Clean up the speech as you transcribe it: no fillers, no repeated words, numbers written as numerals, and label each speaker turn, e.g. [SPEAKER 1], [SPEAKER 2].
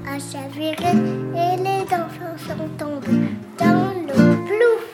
[SPEAKER 1] a chaviré et les enfants sont tombés dans l'eau. Plouf!